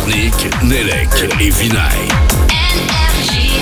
Djarnik, Nelek et Vinay. NRJ.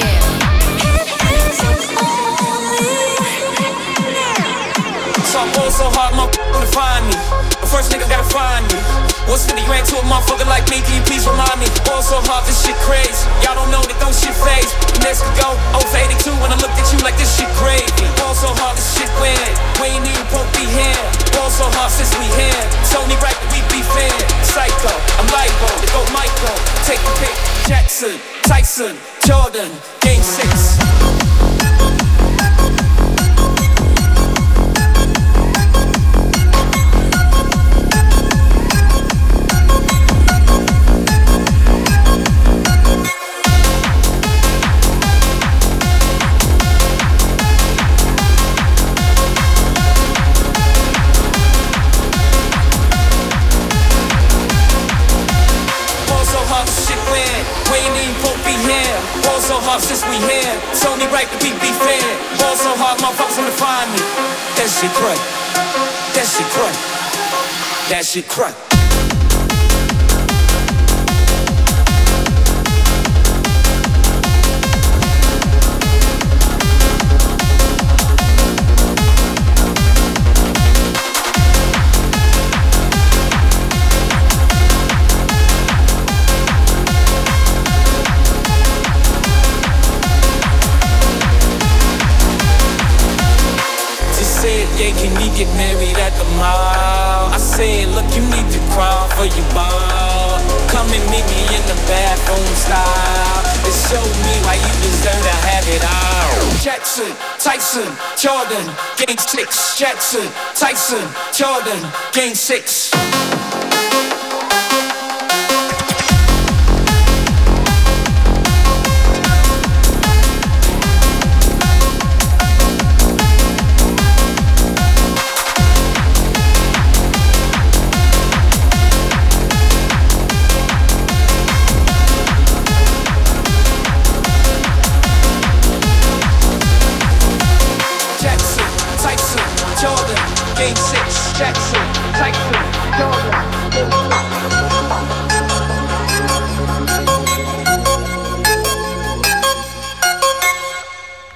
So I'm going so hard, motherfucker, to find me. The first nigga gotta find me. What's 50 grand to a motherfucker like me? Can you please remind me? Going so hard, this shit crazy. Y'all don't know that don't shit phase. The next could go 0 for 82 when I looked at you like this shit crazy. Going so hard, this shit weird. We ain't even broke be here. Going so hard since we here. It's only right that we be fair. Psycho, I'm libo, to go Michael. Take the pick. Jackson, Tyson, Jordan, Game 6. Since we here, it's only right that we be fair. Ball so hard, motherfuckers wanna find me. That shit crack. That shit crack. That shit crack. Yeah, can we get married at the mall? I said, look, you need to crawl for your ball. Come and meet me in the bathroom style and show me why you deserve to have it all. Jackson, Tyson, Jordan, Game 6. Jackson, Tyson, Jordan, Game 6.